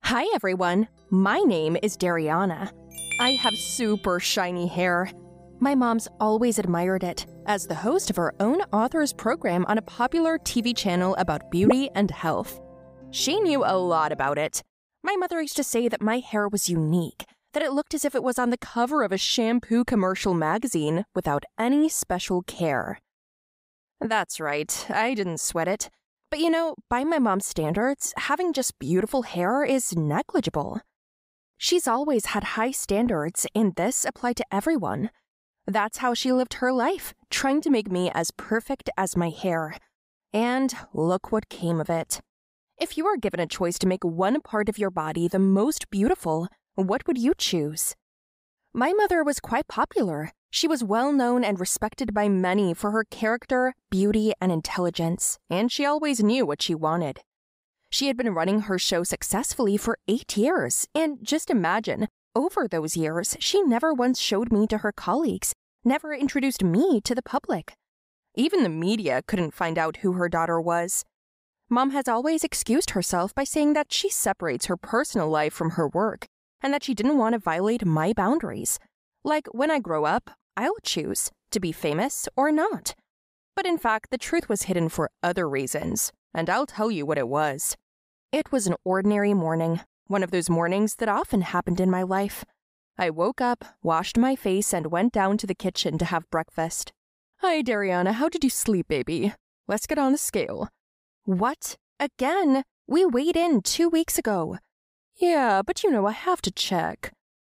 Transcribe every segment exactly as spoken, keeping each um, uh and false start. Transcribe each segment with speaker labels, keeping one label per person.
Speaker 1: Hi everyone, my name is Dariana. I have super shiny hair. My mom's always admired it, as the host of her own author's program on a popular T V channel about beauty and health. She knew a lot about it. My mother used to say that my hair was unique, that it looked as if it was on the cover of a shampoo commercial magazine without any special care. That's right, I didn't sweat it. But you know, by my mom's standards, having just beautiful hair is negligible. She's always had high standards, and this applied to everyone. That's how she lived her life, trying to make me as perfect as my hair. And look what came of it. If you were given a choice to make one part of your body the most beautiful, what would you choose? My mother was quite popular. She was well known and respected by many for her character, beauty, and intelligence, and she always knew what she wanted. She had been running her show successfully for eight years, and just imagine, over those years, she never once showed me to her colleagues, never introduced me to the public. Even the media couldn't find out who her daughter was. Mom has always excused herself by saying that she separates her personal life from her work, and that she didn't want to violate my boundaries. Like, when I grow up, I'll choose to be famous or not. But in fact, the truth was hidden for other reasons, and I'll tell you what it was. It was an ordinary morning, one of those mornings that often happened in my life. I woke up, washed my face, and went down to the kitchen to have breakfast. Hi, Dariana, how did you sleep, baby? Let's get on the scale. What? Again? We weighed in two weeks ago. Yeah, but you know, I have to check.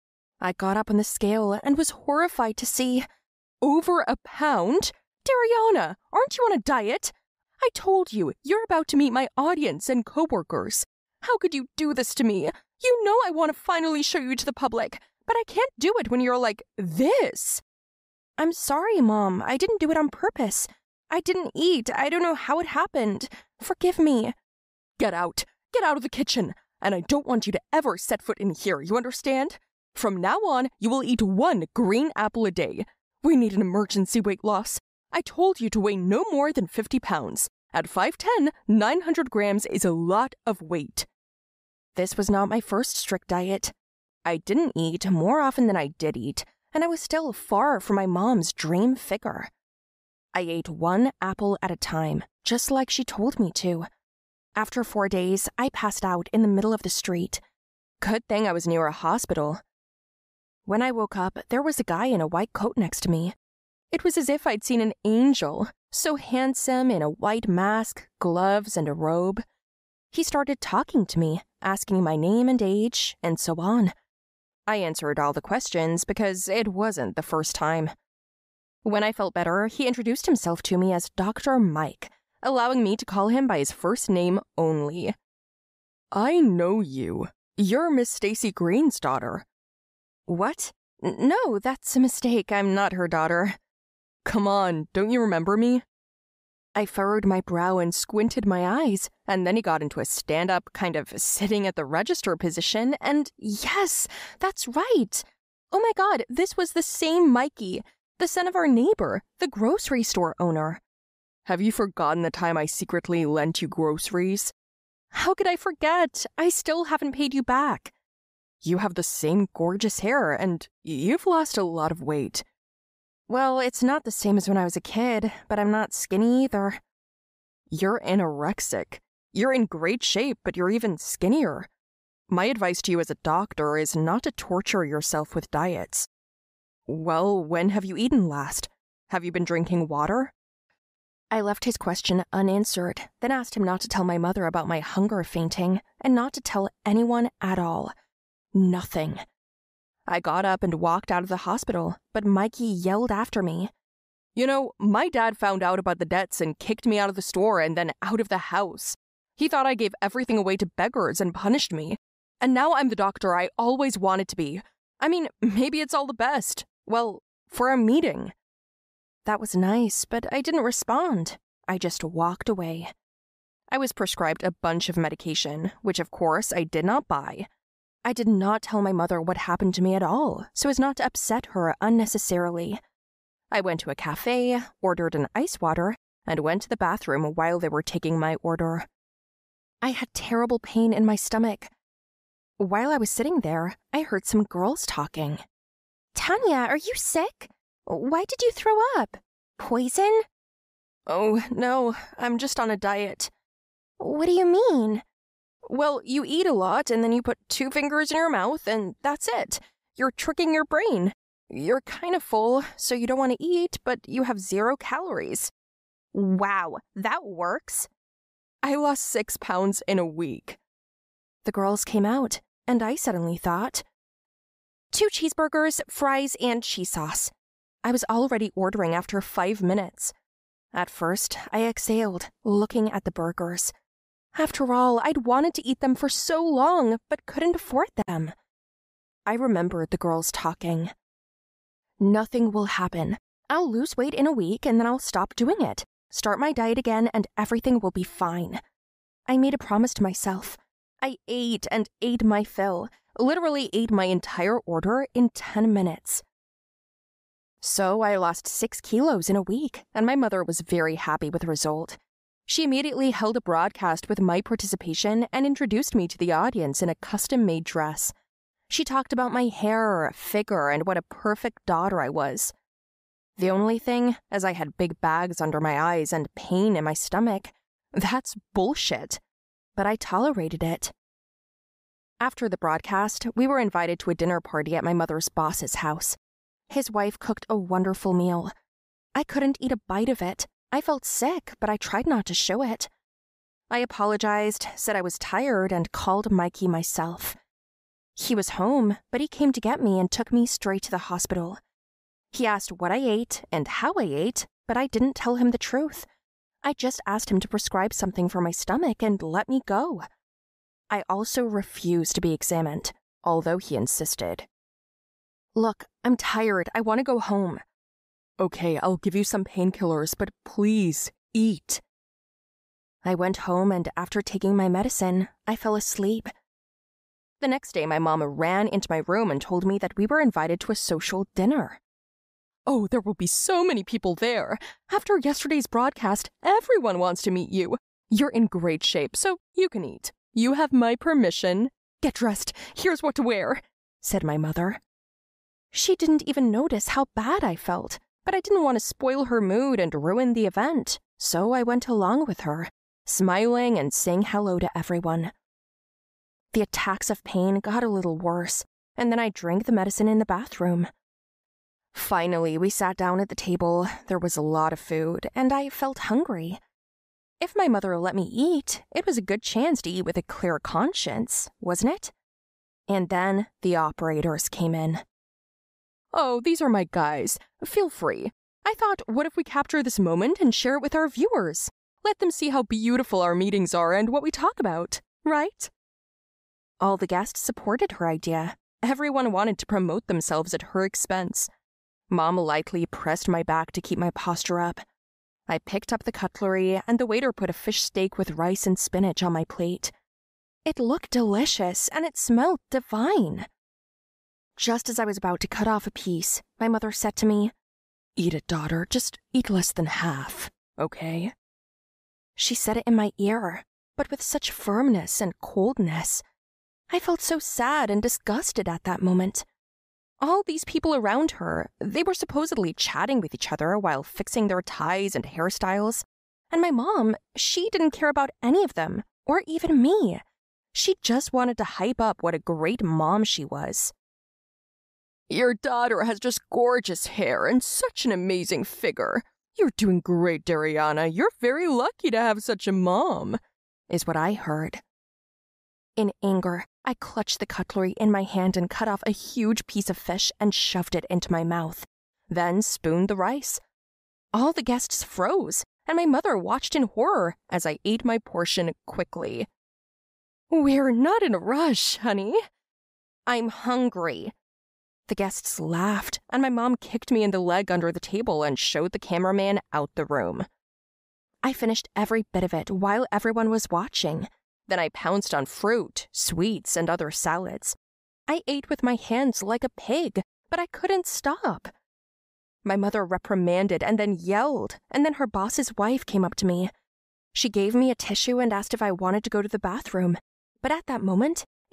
Speaker 1: I got up on the scale and was horrified to see over a pound. Dariana, aren't you on a diet? I told you, you're about to meet my audience and coworkers. How could you do this to me? You know I want to finally show you to the public, but I can't do it when you're like this. I'm sorry, Mom. I didn't do it on purpose. I didn't eat. I don't know how it happened. Forgive me. Get out. Get out of the kitchen. And I don't want you to ever set foot in here, you understand? From now on, you will eat one green apple a day. We need an emergency weight loss. I told you to weigh no more than fifty pounds. At five ten, nine hundred grams is a lot of weight. This was not my first strict diet. I didn't eat more often than I did eat, and I was still far from my mom's dream figure. I ate one apple at a time, just like she told me to. After four days, I passed out in the middle of the street. Good thing I was near a hospital. When I woke up, there was a guy in a white coat next to me. It was as if I'd seen an angel, so handsome in a white mask, gloves, and a robe. He started talking to me, asking my name and age, and so on. I answered all the questions because it wasn't the first time. When I felt better, he introduced himself to me as Doctor Mike, allowing me to call him by his first name only. I know you. You're Miss Stacy Green's daughter. What? N- no, that's a mistake. I'm not her daughter. Come on, don't you remember me? I furrowed my brow and squinted my eyes, and then he got into a stand-up, kind of sitting at the register position, and yes, that's right. Oh my God, this was the same Mikey, the son of our neighbor, the grocery store owner. Have you forgotten the time I secretly lent you groceries? How could I forget? I still haven't paid you back. You have the same gorgeous hair, and you've lost a lot of weight. Well, it's not the same as when I was a kid, but I'm not skinny either. You're anorexic. You're in great shape, but you're even skinnier. My advice to you as a doctor is not to torture yourself with diets. Well, when have you eaten last? Have you been drinking water? I left his question unanswered, then asked him not to tell my mother about my hunger fainting, and not to tell anyone at all. Nothing. I got up and walked out of the hospital, but Mikey yelled after me. You know, my dad found out about the debts and kicked me out of the store and then out of the house. He thought I gave everything away to beggars and punished me. And now I'm the doctor I always wanted to be. I mean, maybe it's all the best. Well, for a meeting. That was nice, but I didn't respond. I just walked away. I was prescribed a bunch of medication, which of course I did not buy. I did not tell my mother what happened to me at all, so as not to upset her unnecessarily. I went to a cafe, ordered an ice water, and went to the bathroom while they were taking my order. I had terrible pain in my stomach. While I was sitting there, I heard some girls talking.
Speaker 2: Tanya, are you sick? Why did you throw up? Poison?
Speaker 1: Oh, no, I'm just on a diet.
Speaker 2: What do you mean?
Speaker 1: Well, you eat a lot and then you put two fingers in your mouth and that's it. You're tricking your brain. You're kind of full, so you don't want to eat, but you have zero calories.
Speaker 2: Wow, that works.
Speaker 1: I lost six pounds in a week. The girls came out, and I suddenly thought, two cheeseburgers, fries, and cheese sauce. I was already ordering after five minutes. At first, I exhaled, looking at the burgers. After all, I'd wanted to eat them for so long, but couldn't afford them. I remembered the girls talking. Nothing will happen. I'll lose weight in a week and then I'll stop doing it, start my diet again, and everything will be fine. I made a promise to myself. I ate and ate my fill, literally ate my entire order in ten minutes. So I lost six kilos in a week, and my mother was very happy with the result. She immediately held a broadcast with my participation and introduced me to the audience in a custom-made dress. She talked about my hair, figure, and what a perfect daughter I was. The only thing, as I had big bags under my eyes and pain in my stomach, that's bullshit. But I tolerated it. After the broadcast, we were invited to a dinner party at my mother's boss's house. His wife cooked a wonderful meal. I couldn't eat a bite of it. I felt sick, but I tried not to show it. I apologized, said I was tired, and called Mikey myself. He was home, but he came to get me and took me straight to the hospital. He asked what I ate and how I ate, but I didn't tell him the truth. I just asked him to prescribe something for my stomach and let me go. I also refused to be examined, although he insisted. Look, I'm tired. I want to go home. Okay, I'll give you some painkillers, but please, eat. I went home, and after taking my medicine, I fell asleep. The next day, my mom ran into my room and told me that we were invited to a social dinner. Oh, there will be so many people there. After yesterday's broadcast, everyone wants to meet you. You're in great shape, so you can eat. You have my permission. Get dressed. Here's what to wear, said my mother. She didn't even notice how bad I felt, but I didn't want to spoil her mood and ruin the event, so I went along with her, smiling and saying hello to everyone. The attacks of pain got a little worse, and then I drank the medicine in the bathroom. Finally, we sat down at the table. There was a lot of food, and I felt hungry. If my mother let me eat, it was a good chance to eat with a clear conscience, wasn't it? And then the operators came in. Oh, these are my guys. Feel free. I thought, what if we capture this moment and share it with our viewers? Let them see how beautiful our meetings are and what we talk about, right? All the guests supported her idea. Everyone wanted to promote themselves at her expense. Mom lightly pressed my back to keep my posture up. I picked up the cutlery, and the waiter put a fish steak with rice and spinach on my plate. It looked delicious, and it smelled divine. Just as I was about to cut off a piece, my mother said to me, "Eat it, daughter. Just eat less than half, okay?" She said it in my ear, but with such firmness and coldness. I felt so sad and disgusted at that moment. All these people around her, they were supposedly chatting with each other while fixing their ties and hairstyles. And my mom, she didn't care about any of them, or even me. She just wanted to hype up what a great mom she was. Your daughter has just gorgeous hair and such an amazing figure. You're doing great, Dariana. You're very lucky to have such a mom, is what I heard. In anger, I clutched the cutlery in my hand and cut off a huge piece of fish and shoved it into my mouth, then spooned the rice. All the guests froze, and my mother watched in horror as I ate my portion quickly. We're not in a rush, honey. I'm hungry. The guests laughed, and my mom kicked me in the leg under the table and showed the cameraman out the room. I finished every bit of it while everyone was watching. Then I pounced on fruit, sweets, and other salads. I ate with my hands like a pig, but I couldn't stop. My mother reprimanded and then yelled, and then her boss's wife came up to me. She gave me a tissue and asked if I wanted to go to the bathroom, but at that moment,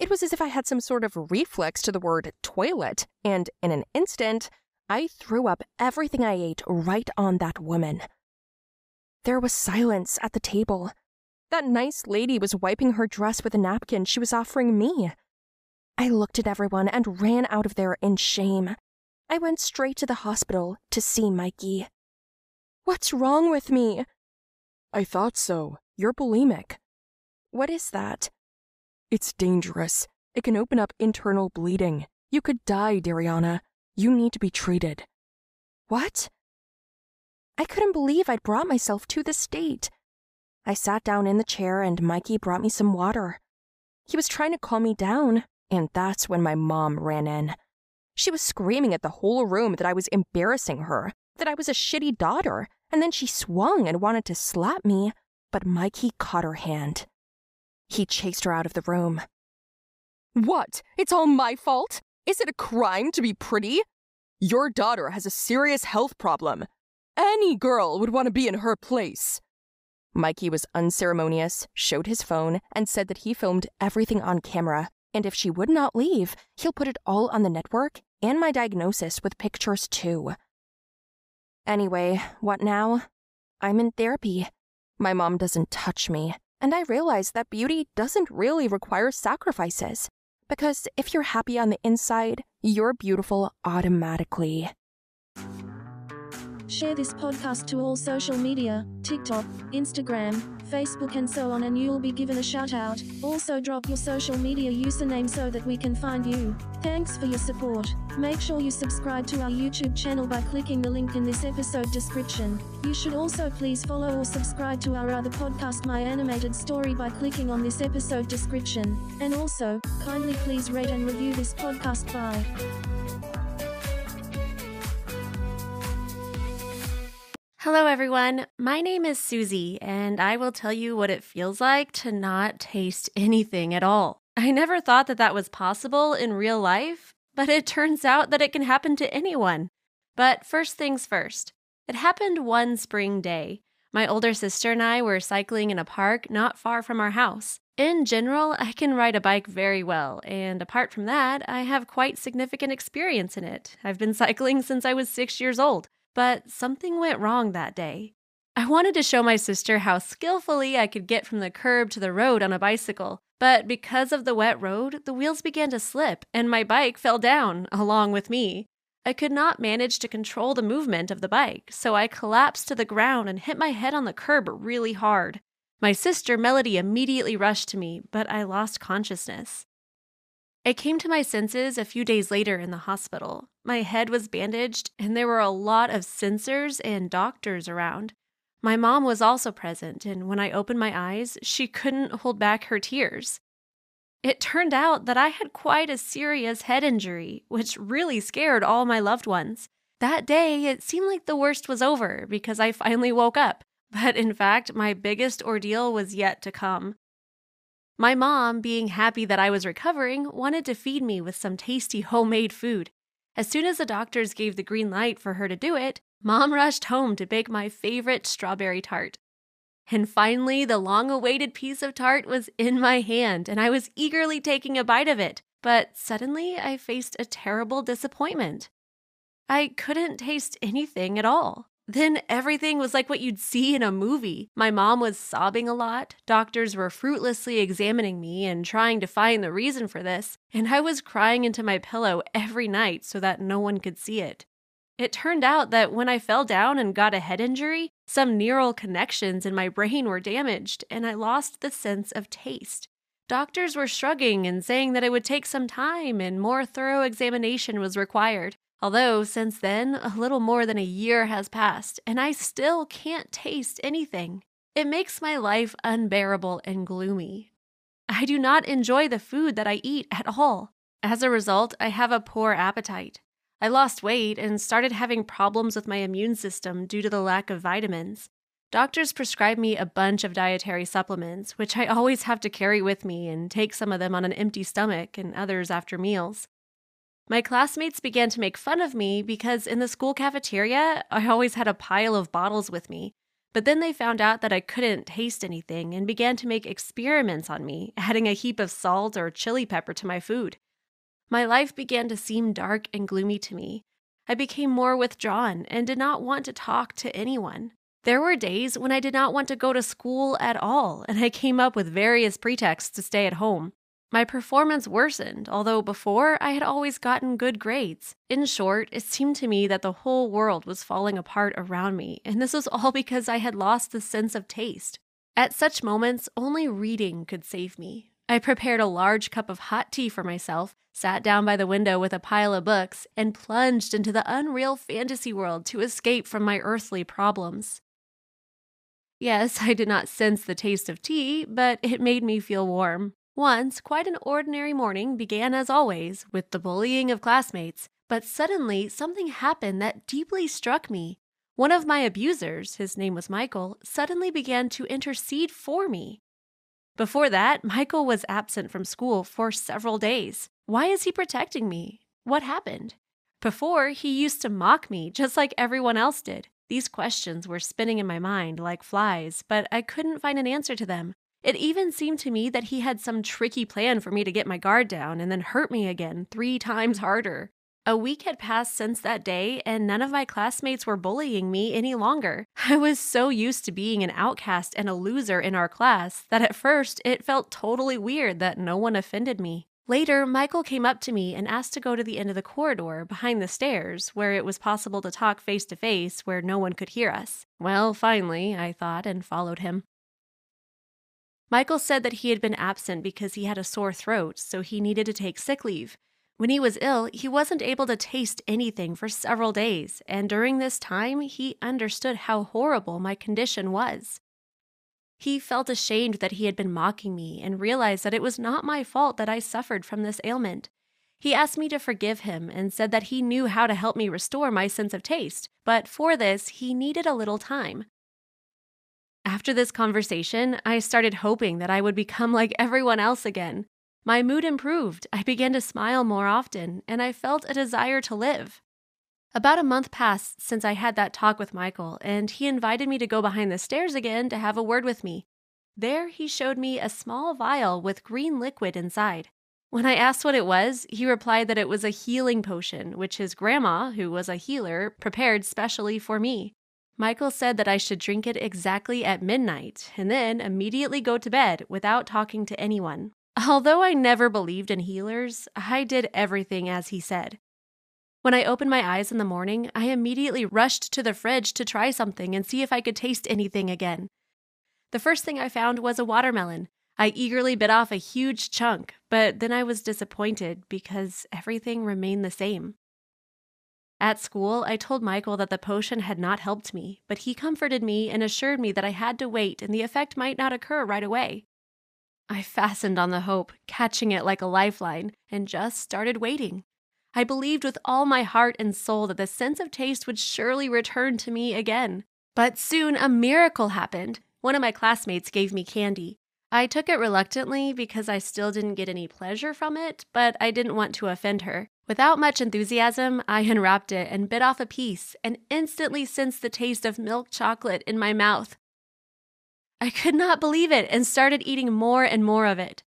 Speaker 1: It was as if I had some sort of reflex to the word toilet, and in an instant, I threw up everything I ate right on that woman. There was silence at the table. That nice lady was wiping her dress with a napkin she was offering me. I looked at everyone and ran out of there in shame. I went straight to the hospital to see Mikey. "What's wrong with me?" "I thought so. You're bulimic." "What is that?" "It's dangerous. It can open up internal bleeding. You could die, Dariana. You need to be treated." "What?" I couldn't believe I'd brought myself to this state. I sat down in the chair and Mikey brought me some water. He was trying to calm me down, and that's when my mom ran in. She was screaming at the whole room that I was embarrassing her, that I was a shitty daughter, and then she swung and wanted to slap me, but Mikey caught her hand. He chased her out of the room. "What? It's all my fault? Is it a crime to be pretty? Your daughter has a serious health problem. Any girl would want to be in her place." Mikey was unceremonious, showed his phone, and said that he filmed everything on camera, and if she would not leave, he'll put it all on the network and my diagnosis with pictures too. Anyway, what now? I'm in therapy. My mom doesn't touch me, and I realize that beauty doesn't really require sacrifices, because if you're happy on the inside, you're beautiful automatically.
Speaker 3: Share this podcast to all social media, TikTok, Instagram, Facebook and so on, and you'll be given a shout out. Also drop your social media username so that we can find you. Thanks for your support. Make sure you subscribe to our YouTube channel by clicking the link in this episode description. You should also please follow or subscribe to our other podcast, My Animated Story, by clicking on this episode description. And also, kindly please rate and review this podcast. Bye.
Speaker 4: Hello everyone, my name is Susie, and I will tell you what it feels like to not taste anything at all. I never thought that that was possible in real life, but it turns out that it can happen to anyone. But first things first, it happened one spring day. My older sister and I were cycling in a park not far from our house. In general, I can ride a bike very well, and apart from that, I have quite significant experience in it. I've been cycling since I was six years old. But something went wrong that day. I wanted to show my sister how skillfully I could get from the curb to the road on a bicycle, but because of the wet road, the wheels began to slip and my bike fell down along with me. I could not manage to control the movement of the bike, so I collapsed to the ground and hit my head on the curb really hard. My sister Melody immediately rushed to me, but I lost consciousness. I came to my senses a few days later in the hospital. My head was bandaged, and there were a lot of sensors and doctors around. My mom was also present, and when I opened my eyes, she couldn't hold back her tears. It turned out that I had quite a serious head injury, which really scared all my loved ones. That day, it seemed like the worst was over because I finally woke up, but in fact, my biggest ordeal was yet to come. My mom, being happy that I was recovering, wanted to feed me with some tasty homemade food. As soon as the doctors gave the green light for her to do it, Mom rushed home to bake my favorite strawberry tart. And finally, the long-awaited piece of tart was in my hand, and I was eagerly taking a bite of it. But suddenly, I faced a terrible disappointment. I couldn't taste anything at all. Then everything was like what you'd see in a movie. My mom was sobbing a lot, doctors were fruitlessly examining me and trying to find the reason for this, and I was crying into my pillow every night so that no one could see it. It turned out that when I fell down and got a head injury, some neural connections in my brain were damaged, and I lost the sense of taste. Doctors were shrugging and saying that it would take some time and more thorough examination was required. Although, since then, a little more than a year has passed, and I still can't taste anything. It makes my life unbearable and gloomy. I do not enjoy the food that I eat at all. As a result, I have a poor appetite. I lost weight and started having problems with my immune system due to the lack of vitamins. Doctors prescribed me a bunch of dietary supplements, which I always have to carry with me and take some of them on an empty stomach and others after meals. My classmates began to make fun of me because in the school cafeteria, I always had a pile of bottles with me. But then they found out that I couldn't taste anything and began to make experiments on me, adding a heap of salt or chili pepper to my food. My life began to seem dark and gloomy to me. I became more withdrawn and did not want to talk to anyone. There were days when I did not want to go to school at all, and I came up with various pretexts to stay at home. My performance worsened, although before I had always gotten good grades. In short, it seemed to me that the whole world was falling apart around me, and this was all because I had lost the sense of taste. At such moments, only reading could save me. I prepared a large cup of hot tea for myself, sat down by the window with a pile of books, and plunged into the unreal fantasy world to escape from my earthly problems. Yes, I did not sense the taste of tea, but it made me feel warm. Once, quite an ordinary morning began as always with the bullying of classmates, but suddenly something happened that deeply struck me. One of my abusers, his name was Michael, suddenly began to intercede for me. Before that, Michael was absent from school for several days. Why is he protecting me? What happened? Before, he used to mock me just like everyone else did. These questions were spinning in my mind like flies, but I couldn't find an answer to them. It even seemed to me that he had some tricky plan for me to get my guard down and then hurt me again three times harder. A week had passed since that day, and none of my classmates were bullying me any longer. I was so used to being an outcast and a loser in our class that at first it felt totally weird that no one offended me. Later, Michael came up to me and asked to go to the end of the corridor behind the stairs, where it was possible to talk face to face where no one could hear us. Well, finally, I thought, and followed him. Michael said that he had been absent because he had a sore throat, so he needed to take sick leave. When he was ill, he wasn't able to taste anything for several days, and during this time, he understood how horrible my condition was. He felt ashamed that he had been mocking me and realized that it was not my fault that I suffered from this ailment. He asked me to forgive him and said that he knew how to help me restore my sense of taste, but for this, he needed a little time. After this conversation, I started hoping that I would become like everyone else again. My mood improved, I began to smile more often, and I felt a desire to live. About a month passed since I had that talk with Michael, and he invited me to go behind the stairs again to have a word with me. There, he showed me a small vial with green liquid inside. When I asked what it was, he replied that it was a healing potion, which his grandma, who was a healer, prepared specially for me. Michael said that I should drink it exactly at midnight, and then immediately go to bed without talking to anyone. Although I never believed in healers, I did everything as he said. When I opened my eyes in the morning, I immediately rushed to the fridge to try something and see if I could taste anything again. The first thing I found was a watermelon. I eagerly bit off a huge chunk, but then I was disappointed because everything remained the same. At school, I told Michael that the potion had not helped me, but he comforted me and assured me that I had to wait and the effect might not occur right away. I fastened on the hope, catching it like a lifeline, and just started waiting. I believed with all my heart and soul that the sense of taste would surely return to me again. But soon a miracle happened. One of my classmates gave me candy. I took it reluctantly because I still didn't get any pleasure from it, but I didn't want to offend her. Without much enthusiasm, I unwrapped it and bit off a piece and instantly sensed the taste of milk chocolate in my mouth. I could not believe it and started eating more and more of it.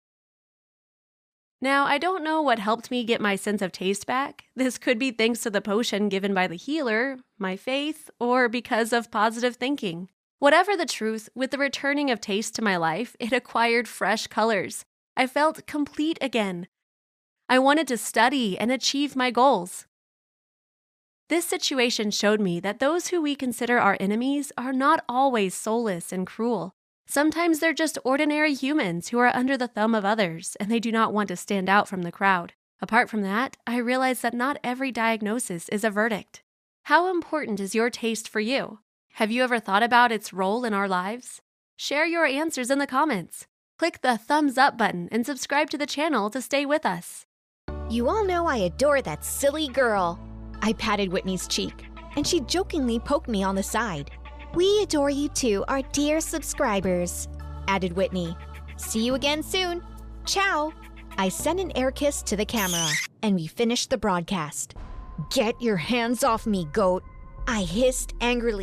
Speaker 4: Now, I don't know what helped me get my sense of taste back. This could be thanks to the potion given by the healer, my faith, or because of positive thinking. Whatever the truth, with the returning of taste to my life, it acquired fresh colors. I felt complete again. I wanted to study and achieve my goals. This situation showed me that those who we consider our enemies are not always soulless and cruel. Sometimes they're just ordinary humans who are under the thumb of others, and they do not want to stand out from the crowd. Apart from that, I realized that not every diagnosis is a verdict. How important is your taste for you? Have you ever thought about its role in our lives? Share your answers in the comments. Click the thumbs up button and subscribe to the channel to stay with us.
Speaker 2: You all know I adore that silly girl. I patted Whitney's cheek, and she jokingly poked me on the side. We adore you too, our dear subscribers, added Whitney. See you again soon. Ciao. I sent an air kiss to the camera, and we finished the broadcast. Get your hands off me, goat, I hissed angrily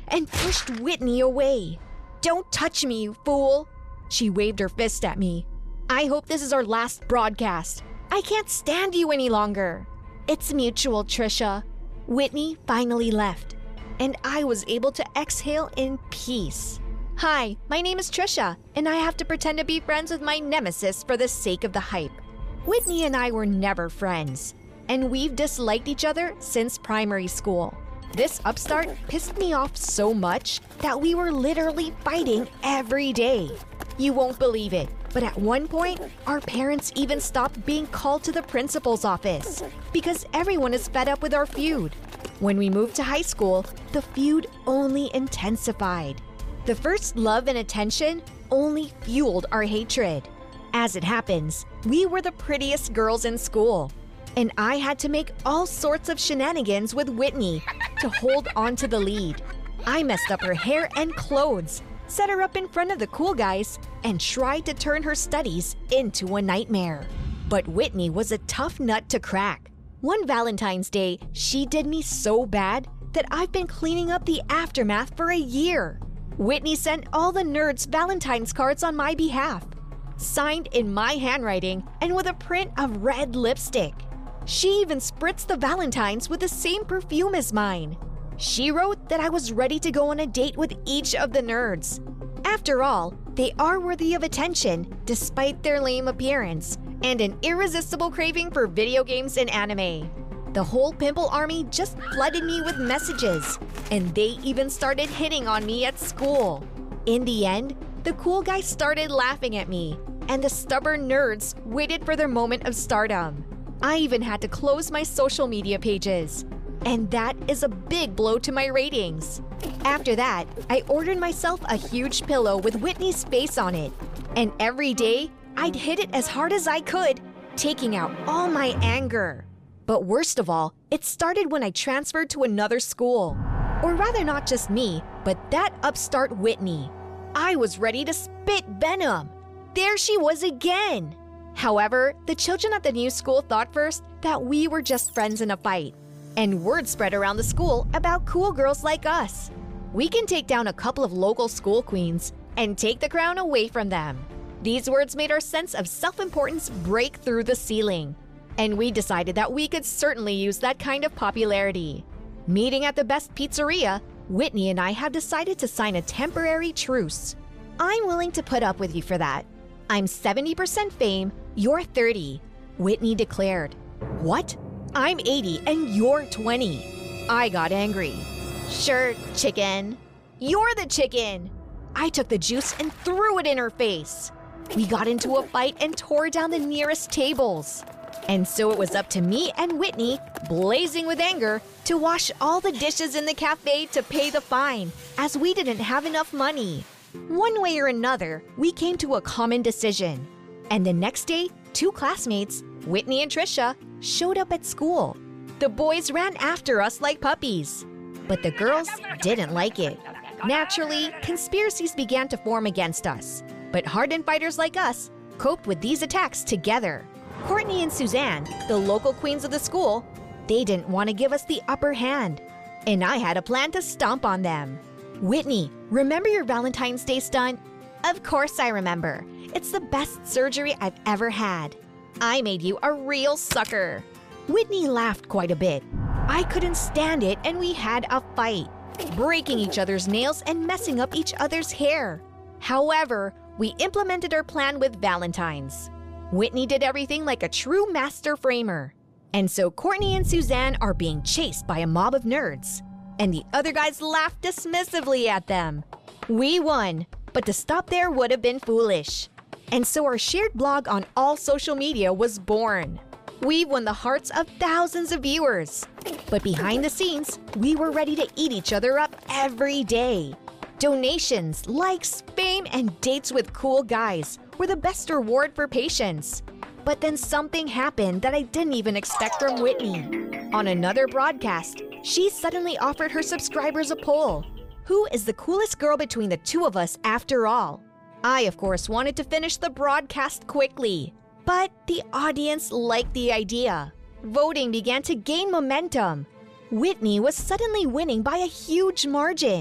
Speaker 2: and pushed Whitney away. "Don't touch me, you fool!" She waved her fist at me. "I hope this is our last broadcast. I can't stand you any longer." "It's mutual, Trisha." Whitney finally left, and I was able to exhale in peace. "Hi, my name is Trisha, and I have to pretend to be friends with my nemesis for the sake of the hype." Whitney and I were never friends, and we've disliked each other since primary school. This upstart pissed me off so much that we were literally fighting every day. You won't believe it, but at one point, our parents even stopped being called to the principal's office because everyone is fed up with our feud. When we moved to high school, the feud only intensified. The first love and attention only fueled our hatred. As it happens, we were the prettiest girls in school, and I had to make all sorts of shenanigans with Whitney to hold on to the lead. I messed up her hair and clothes, set her up in front of the cool guys, and tried to turn her studies into a nightmare. But Whitney was a tough nut to crack. One Valentine's Day, she did me so bad that I've been cleaning up the aftermath for a year. Whitney sent all the nerds Valentine's cards on my behalf, signed in my handwriting and with a print of red lipstick. She even spritzed the Valentines with the same perfume as mine. She wrote that I was ready to go on a date with each of the nerds. After all, they are worthy of attention despite their lame appearance and an irresistible craving for video games and anime. The whole pimple army just flooded me with messages, and they even started hitting on me at school. In the end, the cool guys started laughing at me, and the stubborn nerds waited for their moment of stardom. I even had to close my social media pages, and that is a big blow to my ratings. After that, I ordered myself a huge pillow with Whitney's face on it, and every day, I'd hit it as hard as I could, taking out all my anger. But worst of all, it started when I transferred to another school. Or rather not just me, but that upstart Whitney. I was ready to spit venom. There she was again. However, the children at the new school thought first that we were just friends in a fight. And word spread around the school about cool girls like us. We can take down a couple of local school queens and take the crown away from them. These words made our sense of self-importance break through the ceiling. And we decided that we could certainly use that kind of popularity. Meeting at the best pizzeria, Whitney and I have decided to sign a temporary truce. "I'm willing to put up with you for that. I'm seventy percent fame, you're thirty, Whitney declared. "What? I'm eighty and you're twenty. I got angry. "Sure, chicken." "You're the chicken." I took the juice and threw it in her face. We got into a fight and tore down the nearest tables. And so it was up to me and Whitney, blazing with anger, to wash all the dishes in the cafe to pay the fine, as we didn't have enough money. One way or another, we came to a common decision. And the next day, two classmates, Whitney and Trisha, showed up at school. The boys ran after us like puppies. But the girls didn't like it. Naturally, conspiracies began to form against us. But hardened fighters like us coped with these attacks together. Courtney and Suzanne, the local queens of the school, they didn't want to give us the upper hand. And I had a plan to stomp on them. "Whitney, remember your Valentine's Day stunt?" "Of course I remember. It's the best surgery I've ever had. I made you a real sucker." Whitney laughed quite a bit. I couldn't stand it and we had a fight, breaking each other's nails and messing up each other's hair. However, we implemented our plan with Valentine's. Whitney did everything like a true master framer. And so Courtney and Suzanne are being chased by a mob of nerds. And the other guys laughed dismissively at them. We won, but to stop there would have been foolish. And so our shared blog on all social media was born. We won the hearts of thousands of viewers. But behind the scenes, we were ready to eat each other up every day. Donations, likes, fame, and dates with cool guys were the best reward for patience. But then something happened that I didn't even expect from Whitney. On another broadcast, she suddenly offered her subscribers a poll. Who is the coolest girl between the two of us after all? I, of course, wanted to finish the broadcast quickly. But the audience liked the idea. Voting began to gain momentum. Whitney was suddenly winning by a huge margin.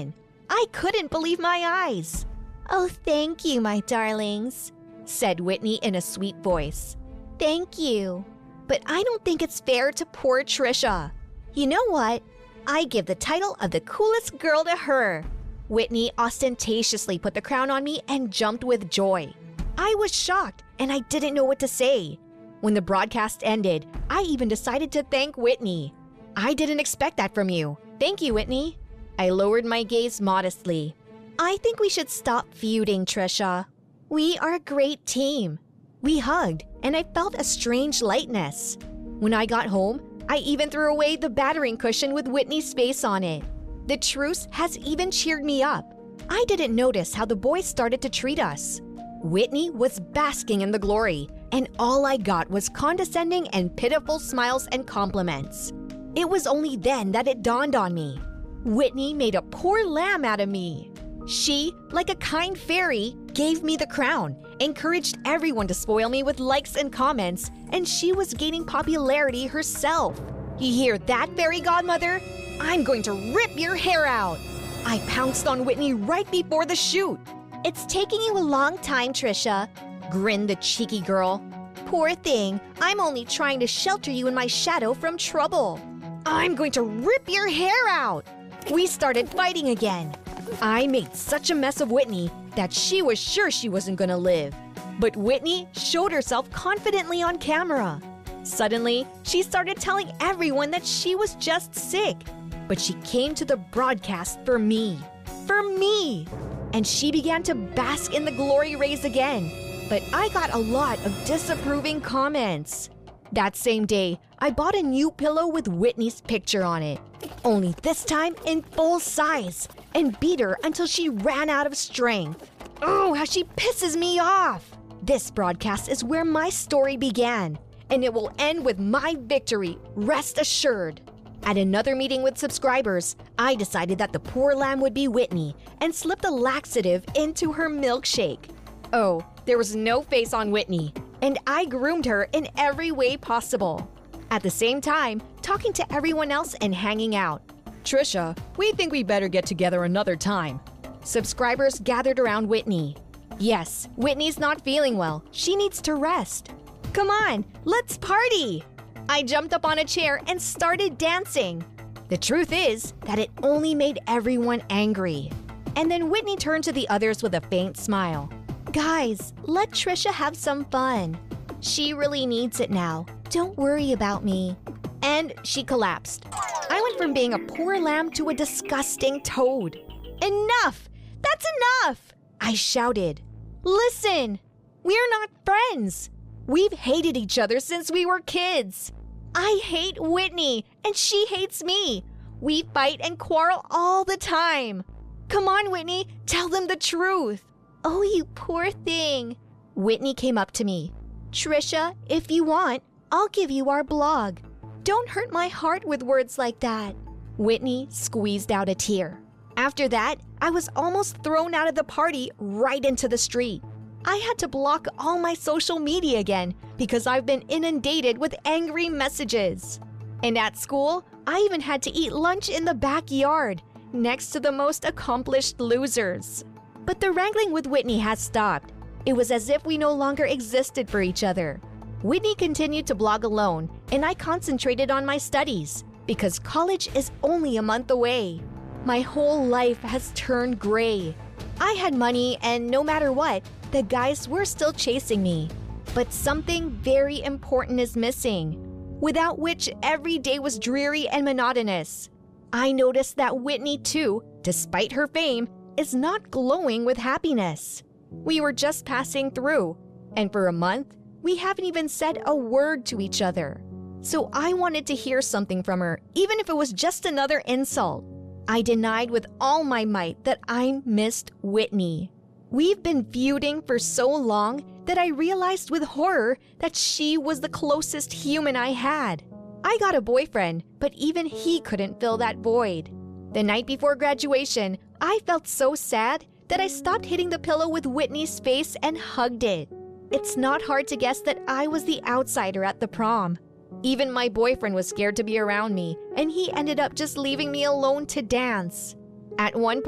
Speaker 2: I couldn't believe my eyes. "Oh, thank you, my darlings," said Whitney in a sweet voice. "Thank you. But I don't think it's fair to poor Trisha. You know what? I give the title of the coolest girl to her." Whitney ostentatiously put the crown on me and jumped with joy. I was shocked and I didn't know what to say. When the broadcast ended, I even decided to thank Whitney. "I didn't expect that from you. Thank you, Whitney." I lowered my gaze modestly. "I think we should stop feuding, Trisha. We are a great team." We hugged, and I felt a strange lightness. When I got home, I even threw away the battering cushion with Whitney's face on it. The truce has even cheered me up. I didn't notice how the boys started to treat us. Whitney was basking in the glory, and all I got was condescending and pitiful smiles and compliments. It was only then that it dawned on me. Whitney made a poor lamb out of me. She, like a kind fairy, gave me the crown, encouraged everyone to spoil me with likes and comments, and she was gaining popularity herself. You hear that, fairy godmother? I'm going to rip your hair out. I pounced on Whitney right before the shoot. "It's taking you a long time, Trisha," grinned the cheeky girl. "Poor thing, I'm only trying to shelter you in my shadow from trouble." "I'm going to rip your hair out." We started fighting again. I made such a mess of Whitney that she was sure she wasn't gonna live. But Whitney showed herself confidently on camera. Suddenly, she started telling everyone that she was just sick. But she came to the broadcast for me. For me! And she began to bask in the glory rays again. But I got a lot of disapproving comments. That same day, I bought a new pillow with Whitney's picture on it. Only this time in full size, and beat her until she ran out of strength. Oh, how she pisses me off! This broadcast is where my story began, and it will end with my victory, rest assured. At another meeting with subscribers, I decided that the poor lamb would be Whitney and slipped a laxative into her milkshake. Oh, there was no face on Whitney, and I groomed her in every way possible. At the same time, talking to everyone else and hanging out. "Trisha, we think we better get together another time." Subscribers gathered around Whitney. Yes, Whitney's not feeling well. She needs to rest. "Come on, let's party!" I jumped up on a chair and started dancing. The truth is that it only made everyone angry. And then Whitney turned to the others with a faint smile. "Guys, let Trisha have some fun. She really needs it now. Don't worry about me." And she collapsed. I went from being a poor lamb to a disgusting toad. "Enough! That's enough!" I shouted. "Listen, we're not friends. We've hated each other since we were kids. I hate Whitney, and she hates me. We fight and quarrel all the time. Come on, Whitney, tell them the truth." "Oh, you poor thing." Whitney came up to me. "Trisha, if you want, I'll give you our blog. Don't hurt my heart with words like that." Whitney squeezed out a tear. After that, I was almost thrown out of the party right into the street. I had to block all my social media again because I've been inundated with angry messages. And at school, I even had to eat lunch in the backyard, next to the most accomplished losers. But the wrangling with Whitney has stopped. It was as if we no longer existed for each other. Whitney continued to blog alone, and I concentrated on my studies because college is only a month away. My whole life has turned gray. I had money, and no matter what, the guys were still chasing me. But something very important is missing, without which every day was dreary and monotonous. I noticed that Whitney, too, despite her fame, is not glowing with happiness. We were just passing through, and for a month, we haven't even said a word to each other. So I wanted to hear something from her, even if it was just another insult. I denied with all my might that I missed Whitney. We've been feuding for so long that I realized with horror that she was the closest human I had. I got a boyfriend, but even he couldn't fill that void. The night before graduation, I felt so sad that I stopped hitting the pillow with Whitney's face and hugged it. It's not hard to guess that I was the outsider at the prom. Even my boyfriend was scared to be around me, and he ended up just leaving me alone to dance. At one point,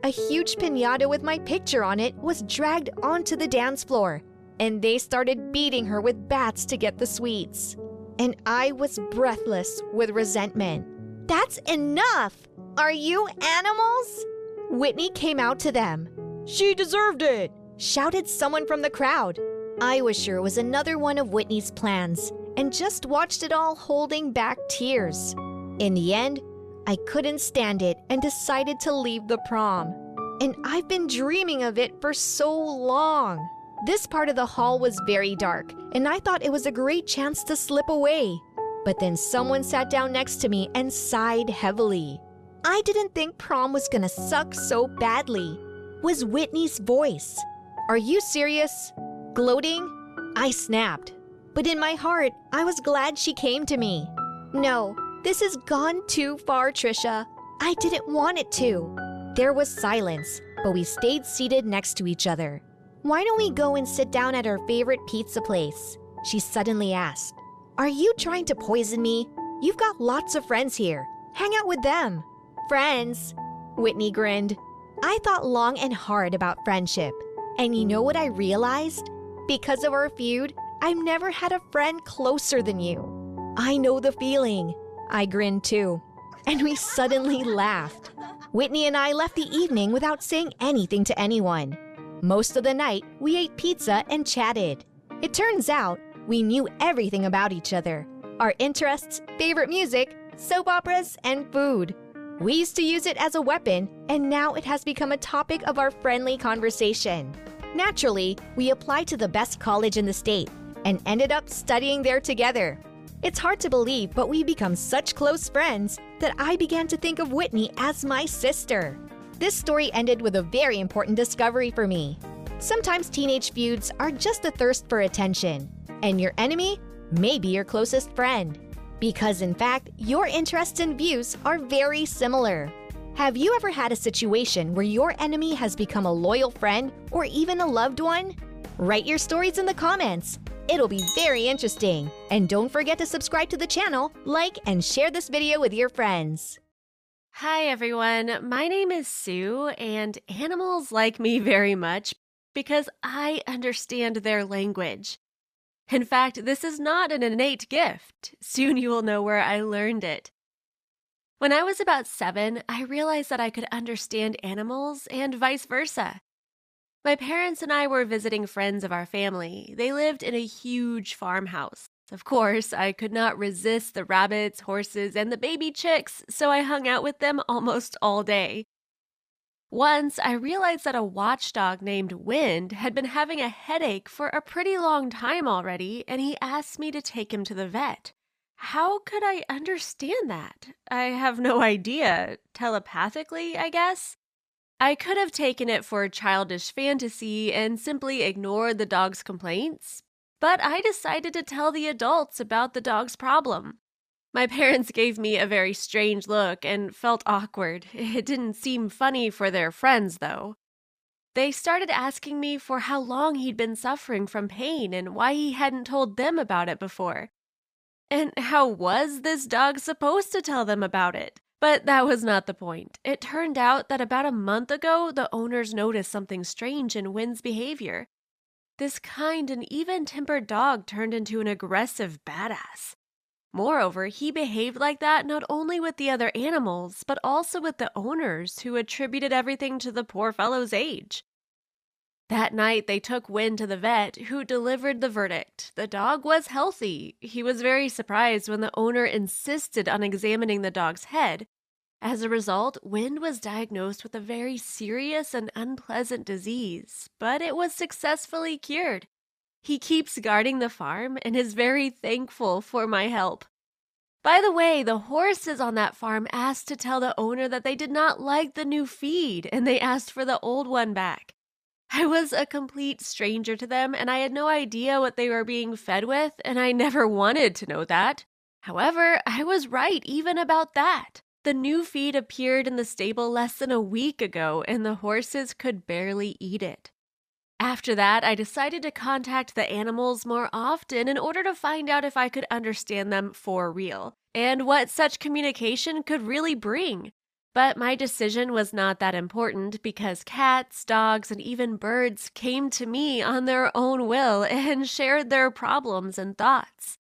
Speaker 2: A huge piñata with my picture on it was dragged onto the dance floor, and they started beating her with bats to get the sweets. And I was breathless with resentment. "That's enough! Are you animals?" Whitney came out to them. "She deserved it!" shouted someone from the crowd. I was sure it was another one of Whitney's plans, and just watched it all holding back tears. In the end, I couldn't stand it and decided to leave the prom. And I've been dreaming of it for so long. This part of the hall was very dark, and I thought it was a great chance to slip away. But then someone sat down next to me and sighed heavily. I didn't think prom was gonna suck so badly. Was Whitney's voice. "Are you serious?" Gloating? I snapped. But in my heart, I was glad she came to me. "No, this has gone too far, Trisha. I didn't want it to." There was silence, but we stayed seated next to each other. "Why don't we go and sit down at our favorite pizza place?" she suddenly asked. "Are you trying to poison me? You've got lots of friends here. Hang out with them." "Friends?" Whitney grinned. I thought long and hard about friendship. And you know what I realized? Because of our feud, I've never had a friend closer than you. "I know the feeling." I grinned too. And we suddenly laughed. Whitney and I left the evening without saying anything to anyone. Most of the night, we ate pizza and chatted. It turns out, we knew everything about each other. Our interests, favorite music, soap operas, and food. We used to use it as a weapon, and now it has become a topic of our friendly conversation. Naturally, we applied to the best college in the state and ended up studying there together. It's hard to believe, but we become such close friends that I began to think of Whitney as my sister. This story ended with a very important discovery for me. Sometimes teenage feuds are just a thirst for attention, and your enemy may be your closest friend. Because in fact, your interests and views are very similar. Have you ever had a situation where your enemy has become a loyal friend or even a loved one? Write your stories in the comments. It'll be very interesting. And don't forget to subscribe to the channel, like, and share this video with your friends.
Speaker 4: Hi everyone, my name is Sue, and animals like me very much because I understand their language. In fact, this is not an innate gift. Soon you will know where I learned it. When I was about seven, I realized that I could understand animals and vice versa. My parents and I were visiting friends of our family. They lived in a huge farmhouse. Of course, I could not resist the rabbits, horses, and the baby chicks, so I hung out with them almost all day. Once, I realized that a watchdog named Wind had been having a headache for a pretty long time already, and he asked me to take him to the vet. How could I understand that? I have no idea. Telepathically, I guess? I could have taken it for childish fantasy and simply ignored the dog's complaints, but I decided to tell the adults about the dog's problem. My parents gave me a very strange look and felt awkward. It didn't seem funny for their friends, though. They started asking me for how long he'd been suffering from pain and why he hadn't told them about it before. And how was this dog supposed to tell them about it? But that was not the point. It turned out that about a month ago, the owners noticed something strange in Wind's behavior. This kind and even-tempered dog turned into an aggressive badass. Moreover, he behaved like that not only with the other animals, but also with the owners, who attributed everything to the poor fellow's age. That night, they took Wind to the vet, who delivered the verdict. The dog was healthy. He was very surprised when the owner insisted on examining the dog's head. As a result, Wind was diagnosed with a very serious and unpleasant disease, but it was successfully cured. He keeps guarding the farm and is very thankful for my help. By the way, the horses on that farm asked to tell the owner that they did not like the new feed and they asked for the old one back. I was a complete stranger to them and I had no idea what they were being fed with, and I never wanted to know that. However, I was right even about that. The new feed appeared in the stable less than a week ago and the horses could barely eat it. After that, I decided to contact the animals more often in order to find out if I could understand them for real, and what such communication could really bring. But my decision was not that important because cats, dogs, and even birds came to me on their own will and shared their problems and thoughts.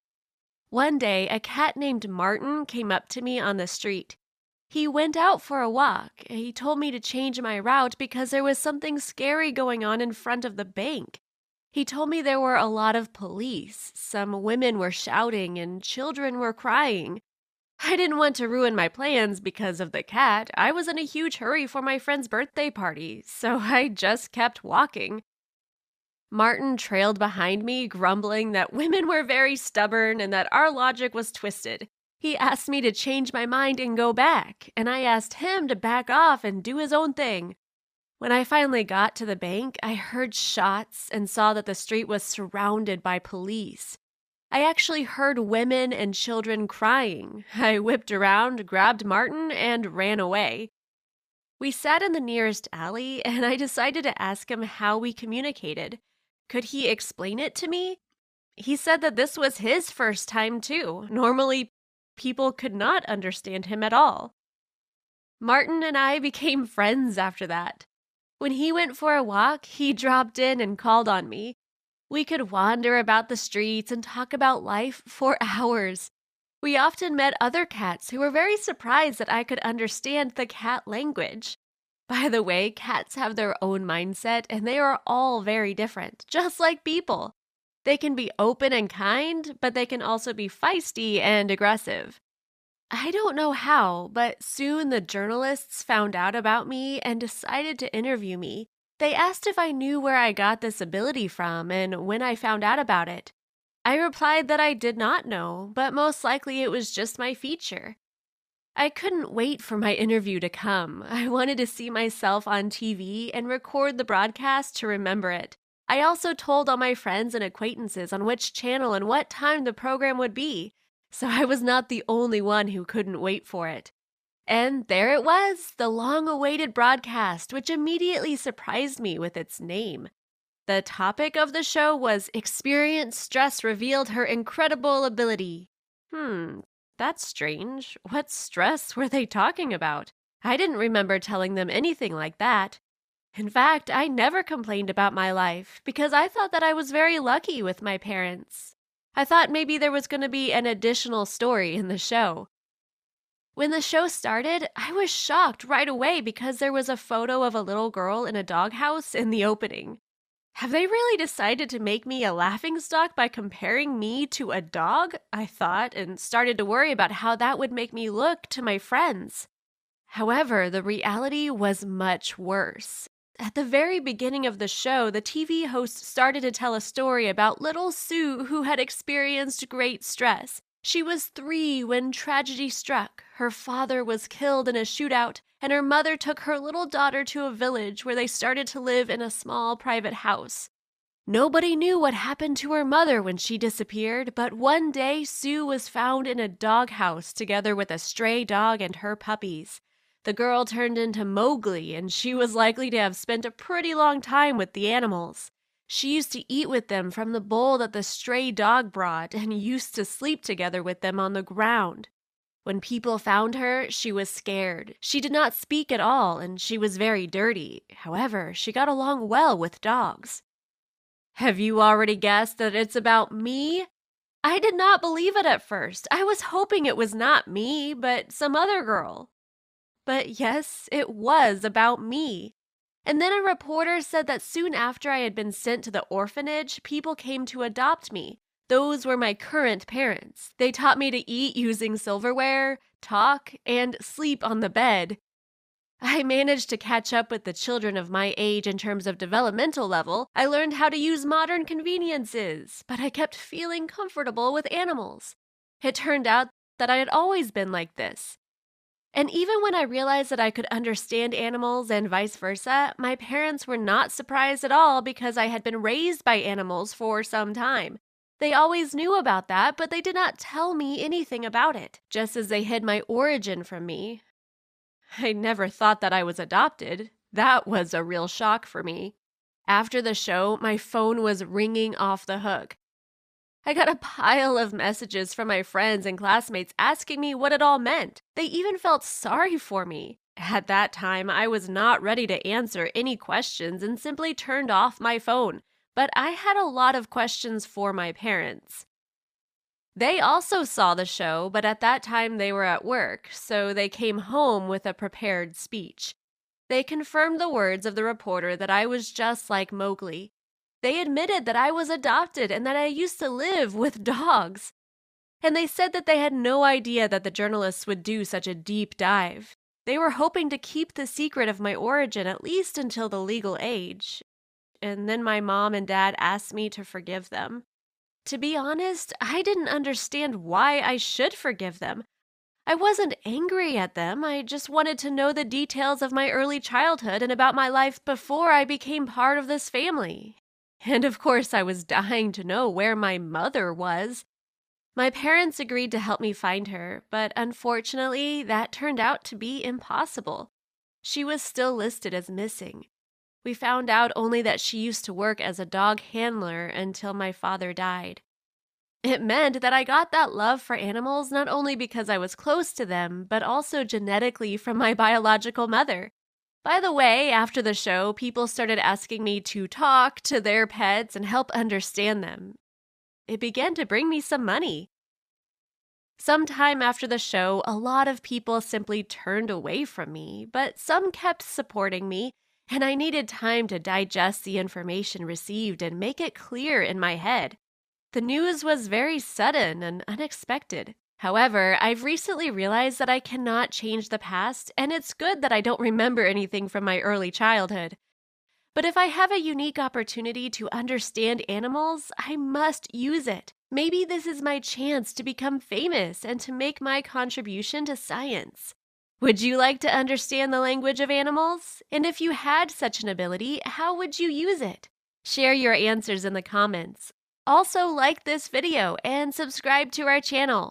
Speaker 4: One day, a cat named Martin came up to me on the street. He went out for a walk. He told me to change my route because there was something scary going on in front of the bank. He told me there were a lot of police. Some women were shouting and children were crying. I didn't want to ruin my plans because of the cat. I was in a huge hurry for my friend's birthday party, so I just kept walking. Martin trailed behind me, grumbling that women were very stubborn and that our logic was twisted. He asked me to change my mind and go back, and I asked him to back off and do his own thing. When I finally got to the bank, I heard shots and saw that the street was surrounded by police. I actually heard women and children crying. I whipped around, grabbed Martin, and ran away. We sat in the nearest alley, and I decided to ask him how we communicated. Could he explain it to me? He said that this was his first time, too. Normally, people could not understand him at all. Martin and I became friends after that. When he went for a walk, he dropped in and called on me. We could wander about the streets and talk about life for hours. We often met other cats who were very surprised that I could understand the cat language. By the way, cats have their own mindset and they are all very different, just like people. They can be open and kind, but they can also be feisty and aggressive. I don't know how, but soon the journalists found out about me and decided to interview me. They asked if I knew where I got this ability from and when I found out about it. I replied that I did not know, but most likely it was just my feature. I couldn't wait for my interview to come. I wanted to see myself on T V and record the broadcast to remember it. I also told all my friends and acquaintances on which channel and what time the program would be, so I was not the only one who couldn't wait for it. And there it was, the long-awaited broadcast, which immediately surprised me with its name. The topic of the show was Experience Stress Revealed Her Incredible Ability. Hmm, that's strange. What stress were they talking about? I didn't remember telling them anything like that. In fact, I never complained about my life because I thought that I was very lucky with my parents. I thought maybe there was going to be an additional story in the show. When the show started, I was shocked right away because there was a photo of a little girl in a doghouse in the opening. Have they really decided to make me a laughingstock by comparing me to a dog? I thought, and started to worry about how that would make me look to my friends. However, the reality was much worse. At the very beginning of the show, the T V host started to tell a story about little Sue who had experienced great stress. She was three when tragedy struck. Her father was killed in a shootout, and her mother took her little daughter to a village where they started to live in a small private house. Nobody knew what happened to her mother when she disappeared, but one day Sue was found in a doghouse together with a stray dog and her puppies. The girl turned into Mowgli, and she was likely to have spent a pretty long time with the animals. She used to eat with them from the bowl that the stray dog brought and used to sleep together with them on the ground. When people found her, she was scared. She did not speak at all, and she was very dirty. However, she got along well with dogs. Have you already guessed that it's about me? I did not believe it at first. I was hoping it was not me, but some other girl. But yes, it was about me. And then a reporter said that soon after I had been sent to the orphanage, people came to adopt me. Those were my current parents. They taught me to eat using silverware, talk, and sleep on the bed. I managed to catch up with the children of my age in terms of developmental level. I learned how to use modern conveniences, but I kept feeling comfortable with animals. It turned out that I had always been like this. And even when I realized that I could understand animals and vice versa, my parents were not surprised at all because I had been raised by animals for some time. They always knew about that, but they did not tell me anything about it, just as they hid my origin from me. I never thought that I was adopted. That was a real shock for me. After the show, my phone was ringing off the hook. I got a pile of messages from my friends and classmates asking me what it all meant. They even felt sorry for me. At that time, I was not ready to answer any questions and simply turned off my phone, but I had a lot of questions for my parents. They also saw the show, but at that time they were at work, so they came home with a prepared speech. They confirmed the words of the reporter that I was just like Mowgli. They admitted that I was adopted and that I used to live with dogs. And they said that they had no idea that the journalists would do such a deep dive. They were hoping to keep the secret of my origin at least until the legal age. And then my mom and dad asked me to forgive them. To be honest, I didn't understand why I should forgive them. I wasn't angry at them, I just wanted to know the details of my early childhood and about my life before I became part of this family. And of course, I was dying to know where my mother was. My parents agreed to help me find her, but unfortunately, that turned out to be impossible. She was still listed as missing. We found out only that she used to work as a dog handler until my father died. It meant that I got that love for animals not only because I was close to them, but also genetically from my biological mother. By the way, after the show, people started asking me to talk to their pets and help understand them. It began to bring me some money. Sometime after the show, a lot of people simply turned away from me, but some kept supporting me, and I needed time to digest the information received and make it clear in my head. The news was very sudden and unexpected. However, I've recently realized that I cannot change the past, and it's good that I don't remember anything from my early childhood. But if I have a unique opportunity to understand animals, I must use it. Maybe this is my chance to become famous and to make my contribution to science. Would you like to understand the language of animals? And if you had such an ability, how would you use it? Share your answers in the comments. Also, like this video and subscribe to our channel.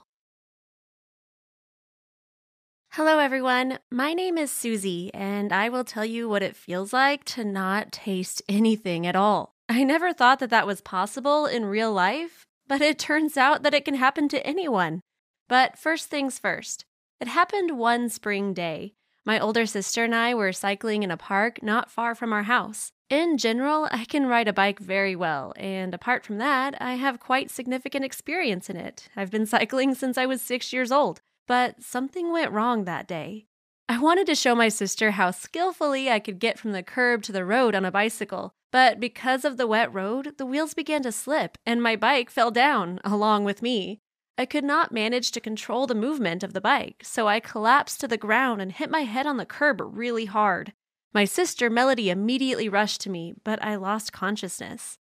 Speaker 4: Hello everyone, my name is Susie, and I will tell you what it feels like to not taste anything at all. I never thought that that was possible in real life, but it turns out that it can happen to anyone. But first things first. It happened one spring day. My older sister and I were cycling in a park not far from our house. In general, I can ride a bike very well, and apart from that, I have quite significant experience in it. I've been cycling since I was six years old, but something went wrong that day. I wanted to show my sister how skillfully I could get from the curb to the road on a bicycle, but because of the wet road, the wheels began to slip, and my bike fell down, along with me. I could not manage to control the movement of the bike, so I collapsed to the ground and hit my head on the curb really hard. My sister, Melody, immediately rushed to me, but I lost consciousness.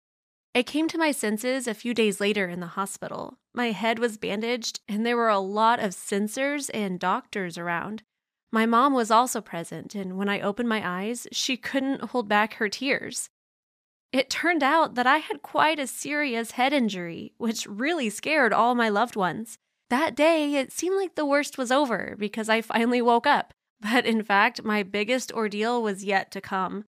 Speaker 4: I came to my senses a few days later in the hospital. My head was bandaged, and there were a lot of sensors and doctors around. My mom was also present, and when I opened my eyes, she couldn't hold back her tears. It turned out that I had quite a serious head injury, which really scared all my loved ones. That day, it seemed like the worst was over because I finally woke up. But in fact, my biggest ordeal was yet to come.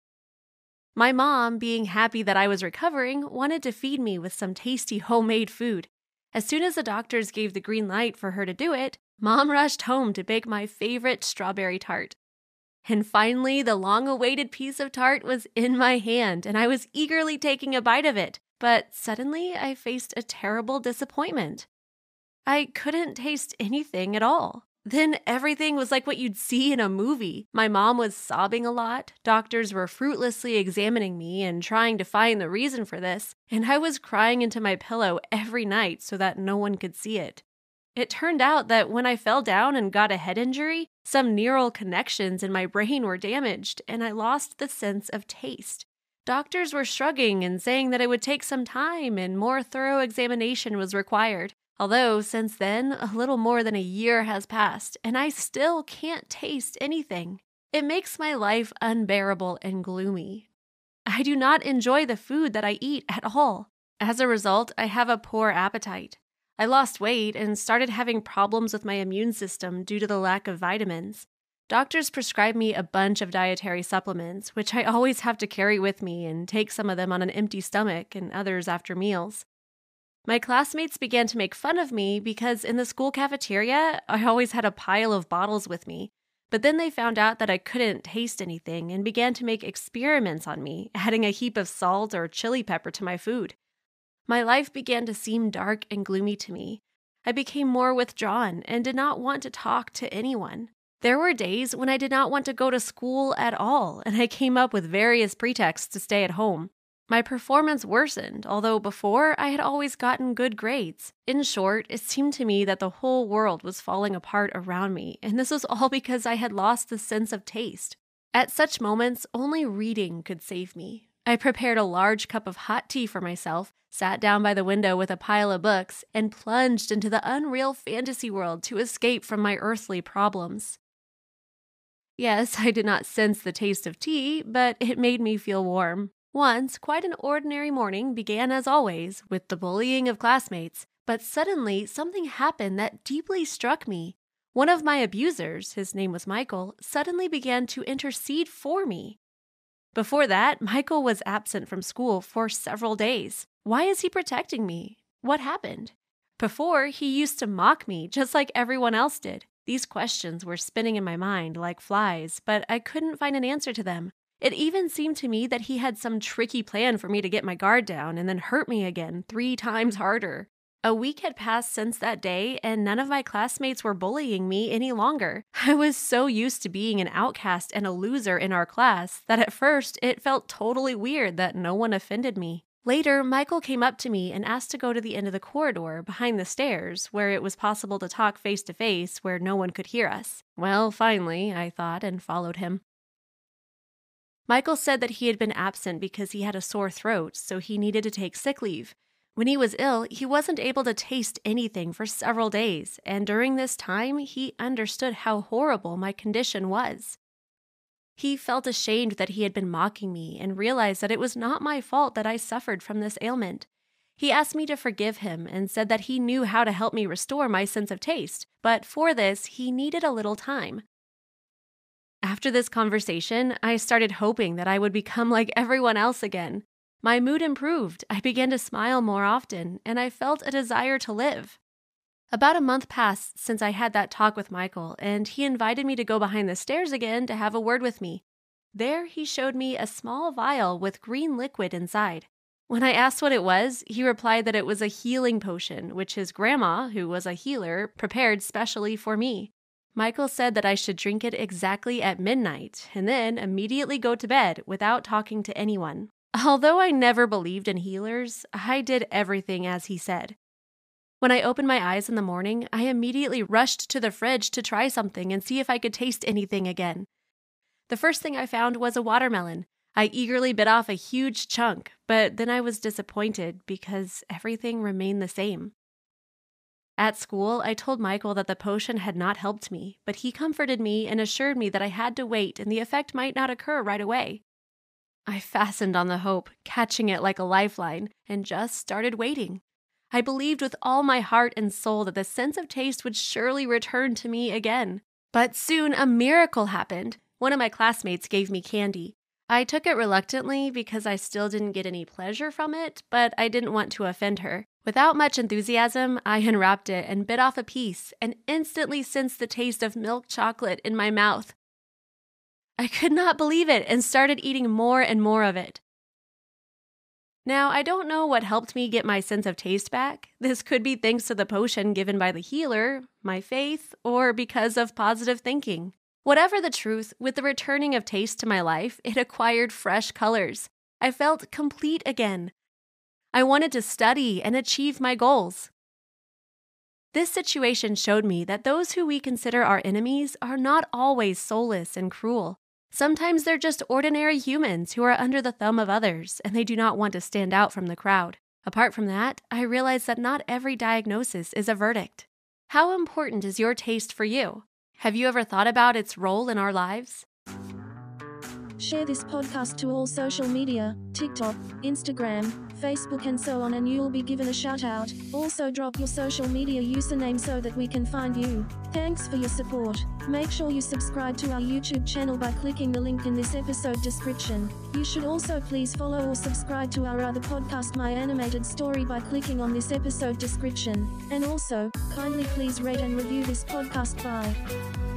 Speaker 4: My mom, being happy that I was recovering, wanted to feed me with some tasty homemade food. As soon as the doctors gave the green light for her to do it, Mom rushed home to bake my favorite strawberry tart. And finally, the long-awaited piece of tart was in my hand, and I was eagerly taking a bite of it. But suddenly, I faced a terrible disappointment. I couldn't taste anything at all. Then everything was like what you'd see in a movie. My mom was sobbing a lot, doctors were fruitlessly examining me and trying to find the reason for this, and I was crying into my pillow every night so that no one could see it. It turned out that when I fell down and got a head injury, some neural connections in my brain were damaged, and I lost the sense of taste. Doctors were shrugging and saying that it would take some time and more thorough examination was required. Although, since then, a little more than a year has passed, and I still can't taste anything. It makes my life unbearable and gloomy. I do not enjoy the food that I eat at all. As a result, I have a poor appetite. I lost weight and started having problems with my immune system due to the lack of vitamins. Doctors prescribed me a bunch of dietary supplements, which I always have to carry with me and take some of them on an empty stomach and others after meals. My classmates began to make fun of me because in the school cafeteria, I always had a pile of bottles with me. But then they found out that I couldn't taste anything and began to make experiments on me, adding a heap of salt or chili pepper to my food. My life began to seem dark and gloomy to me. I became more withdrawn and did not want to talk to anyone. There were days when I did not want to go to school at all, and I came up with various pretexts to stay at home. My performance worsened, although before I had always gotten good grades. In short, it seemed to me that the whole world was falling apart around me, and this was all because I had lost the sense of taste. At such moments, only reading could save me. I prepared a large cup of hot tea for myself, sat down by the window with a pile of books, and plunged into the unreal fantasy world to escape from my earthly problems. Yes, I did not sense the taste of tea, but it made me feel warm. Once, quite an ordinary morning began as always with the bullying of classmates, but suddenly something happened that deeply struck me. One of my abusers, his name was Michael, suddenly began to intercede for me. Before that, Michael was absent from school for several days. Why is he protecting me? What happened? Before, he used to mock me just like everyone else did. These questions were spinning in my mind like flies, but I couldn't find an answer to them. It even seemed to me that he had some tricky plan for me to get my guard down and then hurt me again three times harder. A week had passed since that day, and none of my classmates were bullying me any longer. I was so used to being an outcast and a loser in our class that at first it felt totally weird that no one offended me. Later, Michael came up to me and asked to go to the end of the corridor behind the stairs, where it was possible to talk face to face where no one could hear us. Well, finally, I thought, and followed him. Michael said that he had been absent because he had a sore throat, so he needed to take sick leave. When he was ill, he wasn't able to taste anything for several days, and during this time, he understood how horrible my condition was. He felt ashamed that he had been mocking me and realized that it was not my fault that I suffered from this ailment. He asked me to forgive him and said that he knew how to help me restore my sense of taste, but for this, he needed a little time. After this conversation, I started hoping that I would become like everyone else again. My mood improved, I began to smile more often, and I felt a desire to live. About a month passed since I had that talk with Michael, and he invited me to go behind the stairs again to have a word with me. There, he showed me a small vial with green liquid inside. When I asked what it was, he replied that it was a healing potion, which his grandma, who was a healer, prepared specially for me. Michael said that I should drink it exactly at midnight, and then immediately go to bed without talking to anyone. Although I never believed in healers, I did everything as he said. When I opened my eyes in the morning, I immediately rushed to the fridge to try something and see if I could taste anything again. The first thing I found was a watermelon. I eagerly bit off a huge chunk, but then I was disappointed because everything remained the same. At school, I told Michael that the potion had not helped me, but he comforted me and assured me that I had to wait and the effect might not occur right away. I fastened on the hope, catching it like a lifeline, and just started waiting. I believed with all my heart and soul that the sense of taste would surely return to me again. But soon a miracle happened. One of my classmates gave me candy. I took it reluctantly because I still didn't get any pleasure from it, but I didn't want to offend her. Without much enthusiasm, I unwrapped it and bit off a piece and instantly sensed the taste of milk chocolate in my mouth. I could not believe it and started eating more and more of it. Now, I don't know what helped me get my sense of taste back. This could be thanks to the potion given by the healer, my faith, or because of positive thinking. Whatever the truth, with the returning of taste to my life, it acquired fresh colors. I felt complete again. I wanted to study and achieve my goals. This situation showed me that those who we consider our enemies are not always soulless and cruel. Sometimes they're just ordinary humans who are under the thumb of others, and they do not want to stand out from the crowd. Apart from that, I realized that not every diagnosis is a verdict. How important is your taste for you? Have you ever thought about its role in our lives?
Speaker 3: Share this podcast to all social media, TikTok, Instagram, Facebook and so on, and you'll be given a shout out. Also drop your social media username so that we can find you. Thanks for your support. Make sure you subscribe to our YouTube channel by clicking the link in this episode description. You should also please follow or subscribe to our other podcast, My Animated Story, by clicking on this episode description. And also, kindly please rate and review this podcast. Bye.